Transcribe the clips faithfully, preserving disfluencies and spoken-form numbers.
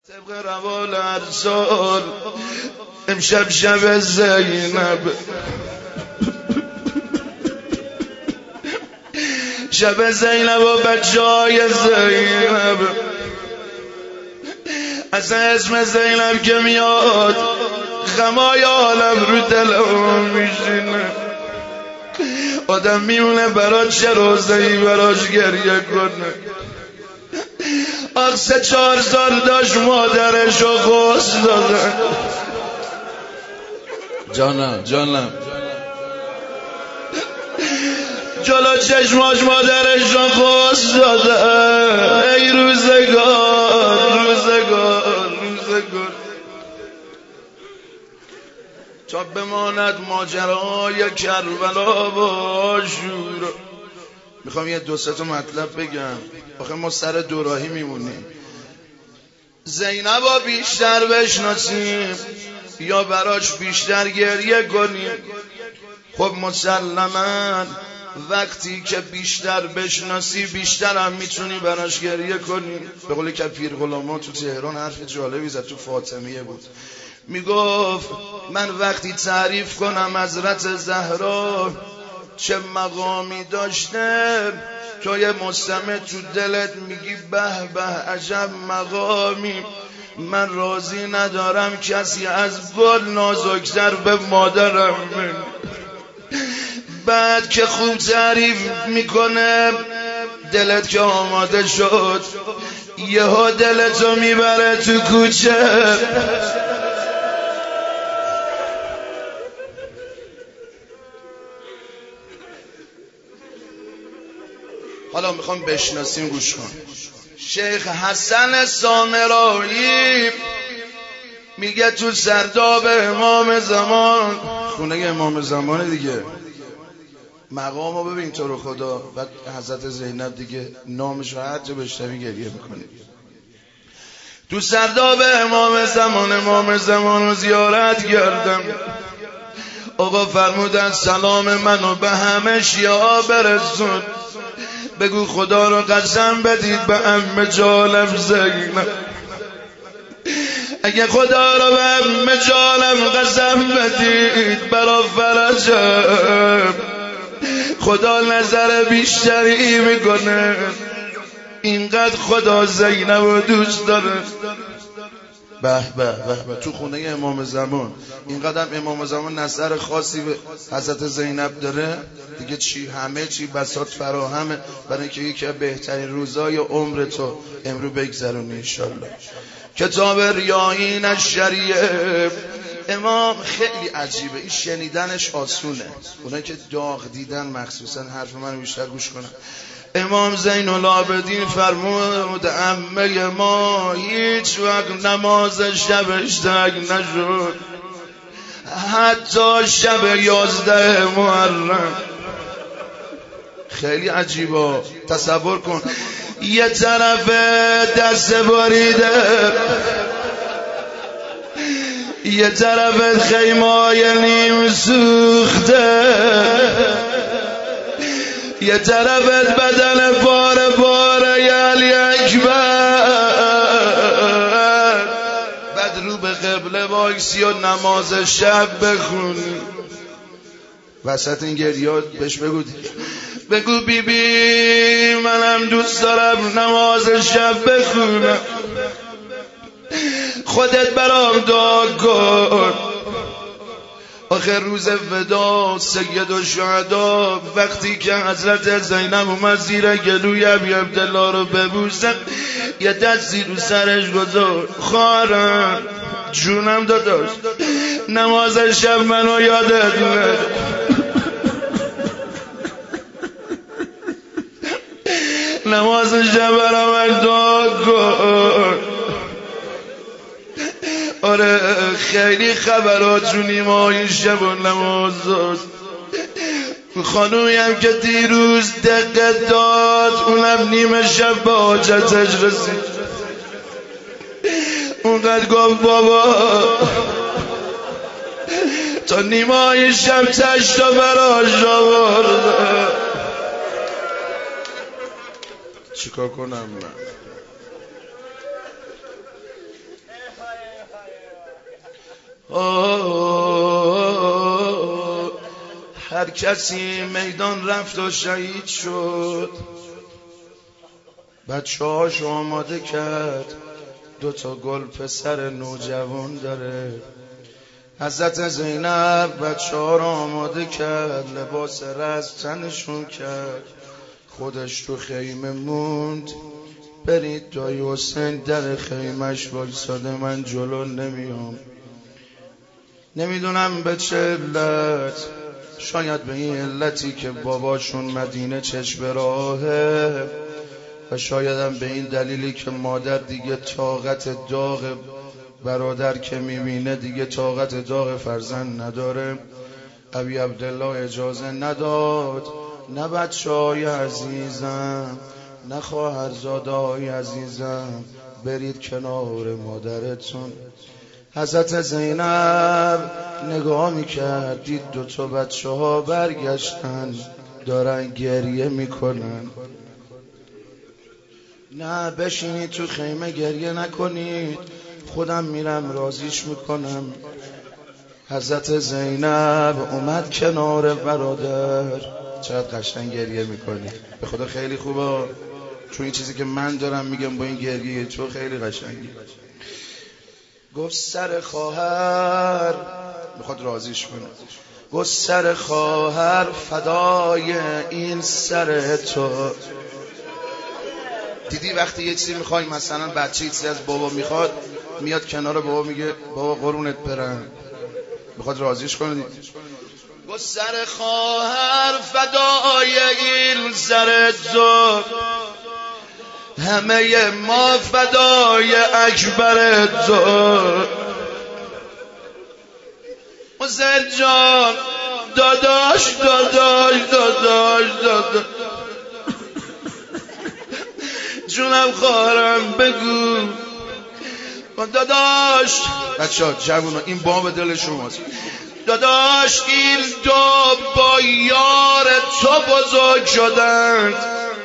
طبق روال هر سال امشب شب زینب، شب زینب و بچه های زینب. از اسم زینب که میاد غمای عالم رو دلم میشینه. آدم میمونه براش چه روزه‌ای براش گریه کنه. آخ سه چهار سال داشت مادرشو غسل داده. جانم جانم جلو چشماش مادرشو غسل داده. ای روزگار روزگار روزگار تا بماند ماجرای کربلا و آشورا. میخوام یه دو سه تا مطلب بگم، آخه ما سر دوراهی میمونیم. زینبا بیشتر بشناسیم یا براش بیشتر گریه کنیم؟ خب مسلماً وقتی که بیشتر بشناسی بیشتر هم میتونی براش گریه کنی. به قول کفیر غلاما تو تهران حرف جالبی زد، تو فاطمیه بود، میگفت من وقتی تعریف کنم حضرت زهرا چه مقامی داشته، تو یه مستمع تو دلت میگی به به عجب مقامی. من راضی ندارم کسی از گل نازکتر به مادرم من. بعد که خوب تعریف میکنه دلت که آماده شد یهو دلتو میبره تو کوچه. حالا میخوام بشناسیم، گوش کن. شیخ حسن سامرایی میگه تو سرداب امام زمان، خونه امام زمان دیگه، مقامو ببین تو رو خدا. بعد حضرت زینب دیگه نامش رو هر جا بشنوی گریه میکنه. تو سرداب امام زمان امام زمان رو زیارت کردم. آقا فرمودن سلام منو به همه شیعه برسون، بگو خدا رو قسم بدید به عمه جانم زینب. اگه خدا رو به عمه جانم قسم بدید برا فرجم خدا نظر بیشتری میکنه. اینقدر خدا زینب رو دوست داره. به به به به تو خونه امام زمان اینقدر امام زمان نظر خاصی به حضرت زینب داره دیگه. چی همه چی بساط فراهمه برای اینکه یکی از بهترین روزای عمر تو امرو بگذرونی انشالله. کتاب ریاحین الشریعه امام خیلی عجیبه، این شنیدنش آسونه. اونایی که داغ دیدن مخصوصا حرف من بیشتر گوش کنن. امام زین العابدین فرمود عمه ما هیچ وقت نماز شبش ترک نشد، حتی شب یازده محرم. خیلی عجیبه. تصور کن یه طرف دست بریده، یه طرف خیمای نیم سوخته، یه طرفت بدن بار بار یعلی اکبر، بعد رو به قبله وایسی و نماز شب بخونی. وسط این گریات بهش بگو بگو بی بی منم دوست دارم نماز شب بخونم، خودت برام دعا کن. آخر روز ودا سید الشهدا وقتی که حضرت زینب اومد زیر گلوی ابی عبدالله رو ببوسه یه دستی رو سرش گذاشت. خواهرم جونم داداش نماز شب منو یادت نره. نماز شب برام دعا کن. آره خیلی خبرات رو نیمای شب و نماز داشت. خانومی هم که دیروز دقت داد اونم نیمه شب به حاجتش رسید. اونقدر گفت بابا تا نیمای شب تشتا براش آورده. چیکار کنم من؟ هر کسی میدان رفت و شهید شد، بچه هاش آماده کرد، دوتا گل پسر نوجوان داره. حضرت زینب بچه ها را آماده کرد، لباس رزم تنشون کرد، خودش تو خیمه موند. برید دایی حسین در خیمش وایساده، من جلو نمیام. نمیدونم به چه علت، شاید به این علتی که باباشون مدینه چشم راهه، و شایدم به این دلیلی که مادر دیگه طاقت داغ برادر که میبینه دیگه طاقت داغ فرزند نداره. ابی عبدالله اجازه نداد، نه بچه های عزیزم، نه خواهرزاده های عزیزم، برید کنار مادرتون. حضرت زینب نگاه میکرد، دید دوتا بچه ها برگشتن دارن گریه میکنن. نه بشینید تو خیمه گریه نکنید، خودم میرم رازیش میکنم. حضرت زینب اومد کنار برادر. چقدر قشنگ گریه میکنی، به خدا خیلی خوبه، چون این چیزی که من دارم میگم با این گریه تو خیلی قشنگی. گفت سر خواهر، میخواد رازیش کنه، گفت سر خواهر فدای این سر تو. دیدی وقتی یه چیزی میخوای، مثلا بچه چیزی از بابا میخواد، میاد کنار بابا میگه بابا قرونت برم، میخواد رازیش کنه. گفت سر خواهر فدای این سر تو، همه ما فدای اکبر تو. حسین جان داداش داداش داداش داداش جونم خواهرم بگو داداش. بچه ها جوونا این باب دل شماست. داداش این دو با یار تو بزرگ شدند،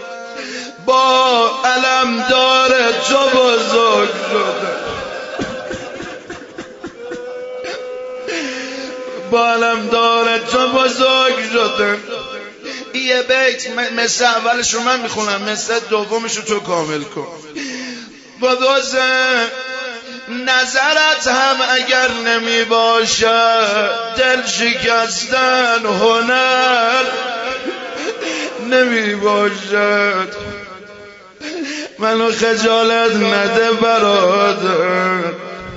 با علمدار تو بزرگ شدند، با علمدار تو بزرگ شدند. یه بیت مثل اولش رو من میخونم، مثل دومش رو تو کامل کن. بازه نظرت هم اگر نمی باشد، دل شکستن هنر نمی باشد. منو خجالت نده برادر.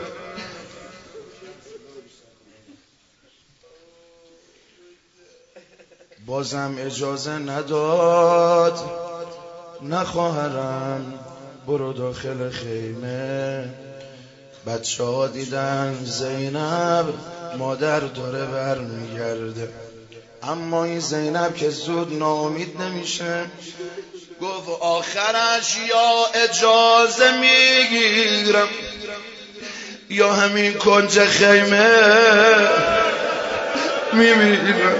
بازم اجازه نداد، نه خواهرم برو داخل خیمه. بچه ها دیدن زینب مادر داره بر میگرده، اما این زینب که زود ناامید نمیشه. گفت آخرش یا اجازه میگیرم یا همین کنج خیمه میمیرم،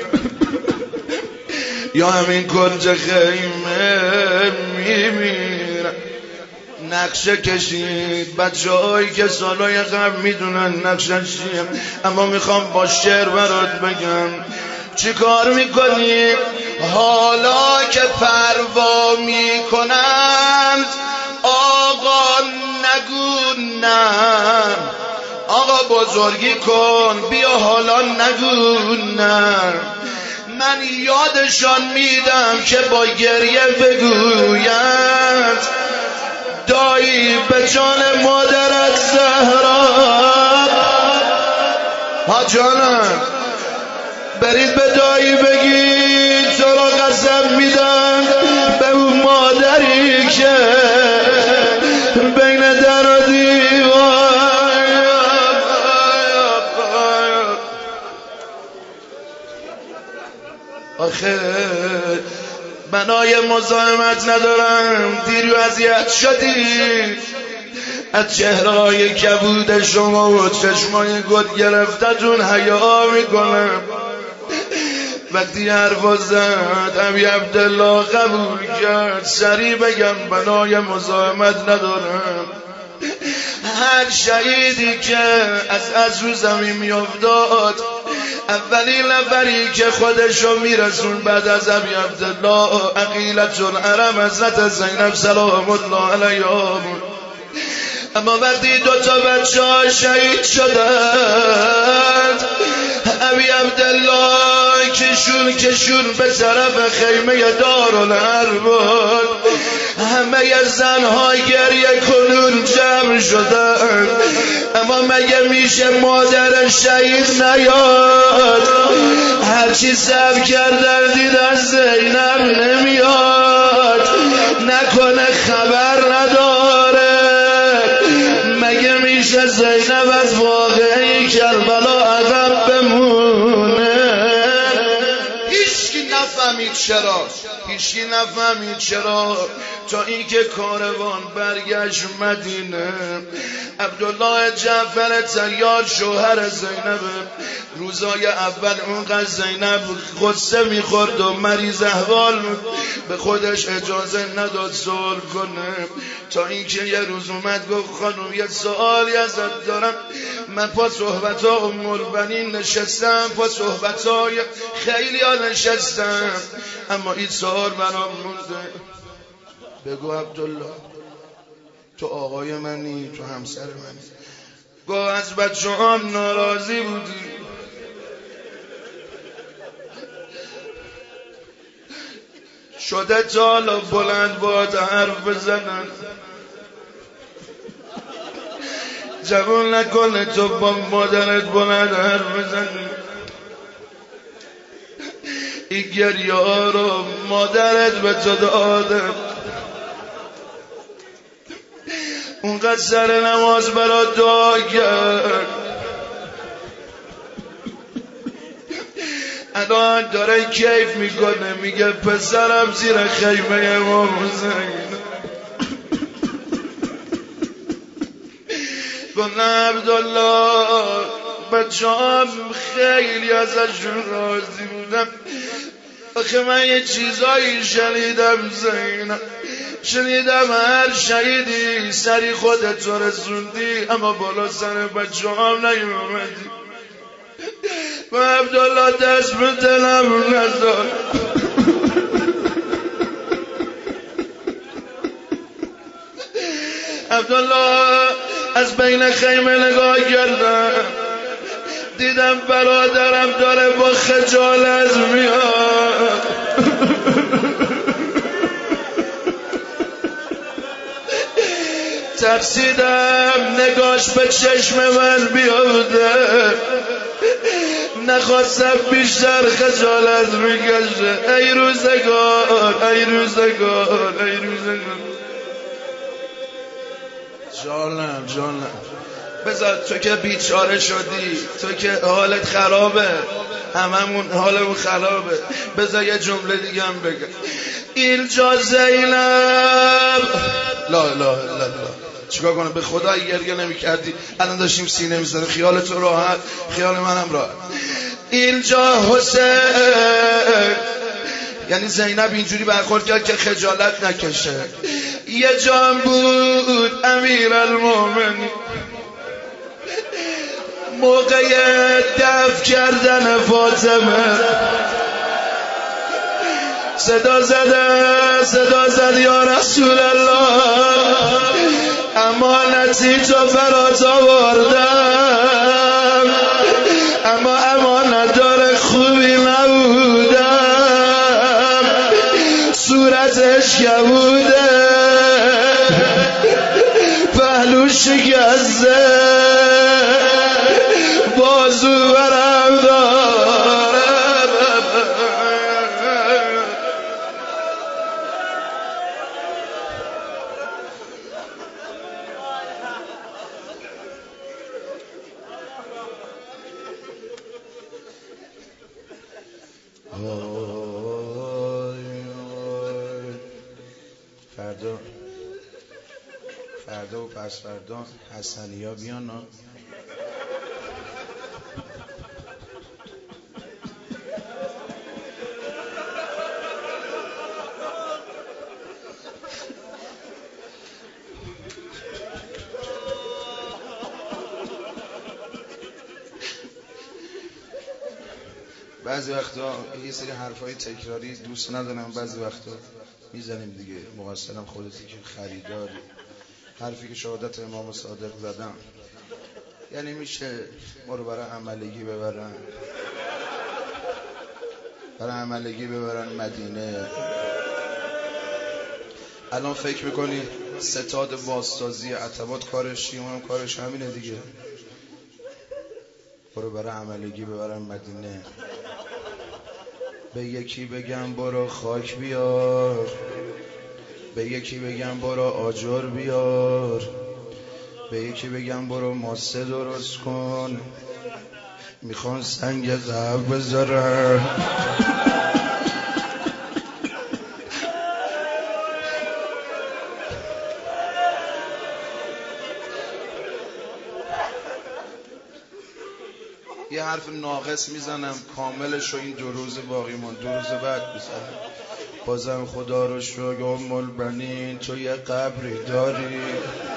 یا همین کنج خیمه میمیرم. نقشه کشید، بچه هایی که سالای قبل میدونن نقشه چیه، اما میخوام با شعر برات بگم. چی کار میکنی حالا که پروا میکنند؟ آقا نگو نه، آقا بزرگی کن بیا حالا نگو نه. من یادشان میدم که با گریه بگوید دایی به جان مادرت زهرا. ها جانم برید به دایی بگید تو را قسم میدم به اون مادری که بین در و دیوار. آخه بنای مزاحمت ندارم، دیری و اذیت شدی از چهرهای کبود شما و چشمای گد گرفتتون حیا میکنم. وقتی حرف زد ابی عبدالله قبول کرد، سریع بگم بنای مزاحمت ندارم. هر شهیدی که از از رو زمین میافتاد اولین نفری که خودشو میرسون بعد از ابی عبدالله عقیلة العرب حضرت زینب سلام الله علیها بود. اما وقتی دو تا بچه ها شهید شدند ابی عبدالله کشون کشون به طرف خیمه دارالحرب بود. همه زنها گریه کنون جمع شدند. اما مگه میشه مادر شهید نیاد؟ هرچی صبر کردن دیدن زینب نمیاد، نکنه خبر نداره. مگه میشه زینب از واقعه کربلا عقب بمونه؟ هیچکی نفهمید چرا، هیچکی نفهمید چرا تا اینکه کاروان برگشت مدینه. عبدالله جعفر طیار شوهر زینب روزای اول اونقدر زینب غصه میخورد و مریض احوال به خودش اجازه نداد صلح کنه تا اینکه یه روز اومد گفت خانم یه سوالی ازت دارم. من پا صحبت ها ام البنین نشستم، پا صحبت های خیلی ها نشستم، اما این سوال منم مونده. بگو عبدالله، تو آقای منی، تو همسر منی. گو از بچه هم ناراضی بودی. شده تا حالا بلند باید حرف بزنن؟ جوون نکنه تو با مادرت بلند حرف بزنی. این گریه ها رو مادرت به تو داده، اونقدر سر نماز برا دعا کرد، الان داره کیف میکنه میگه پسرم زیر خیمه امام حسین. گفت عبدالله بچه هم خیلی ازشون راضی بودم، آخه من یه چیزایی شنیدم زینب، شنیدم هر شهیدی سری خودت رو رسوندی اما بالا سر بچه هم نیومدی. و عبدالله دست به دلم نزار. عبدالله از بین خیمه نگاه کردم، دیدم برادرم داره با خجالت میاد. ترسیدم نگاش به چشم من بیاده، نخواستم بیشتر خجالت بکشه. ای روزگار، ای روزگار، ای روزگار. جانم جانم، بذار تو که بیچاره شدی، تو که حالت خرابه، هممون حالمون خرابه، بذار یه جمله دیگه هم بگم. اینجا زینب لا لا لا لا چیکار کنم؟ به خدا گریه نمی کردی الان داشتیم سینه میزنیم. خیال تو راحت، خیال منم راحت. اینجا حسین، یعنی زینب اینجوری برخورد کرد که خجالت نکشه. یه جام بود امیرالمومنین، موقع دفع کردن فاطمه صدا زده، صدا زد یا رسول الله امانتی تو برات آوردم، اما امانت دار خوبی نبودم، صورتش کبوده، پهلو شکسته، بازو برم دارم. فردا فردا و پس فردا حسنی ها بیان. بعضی وقتا یه سری حرفای تکراری دوست ندارم، بعضی وقتا میزنیم دیگه. مقصرم خودتی که خریداری. حرفی که شهادت امام صادق زدم یعنی میشه ما رو برای عملگی ببرن، برای عملگی ببرن مدینه. الان فکر میکنی ستاد بازسازی عتبات کارش چیه؟ اونم کارش همینه دیگه. برو برای عملگی ببرن مدینه. به یکی بگم برو خاک بیار، به یکی بگم برو آجر بیار، به یکی بگم برو ماسه درست کن، میخوان سنگ قبر بذارن. یه حرف ناقص میزنم کاملش رو این دو روز باقی مون، دو روز بعد میزنم. بازم خدا رو شکر ام البنین تو یه قبری داری.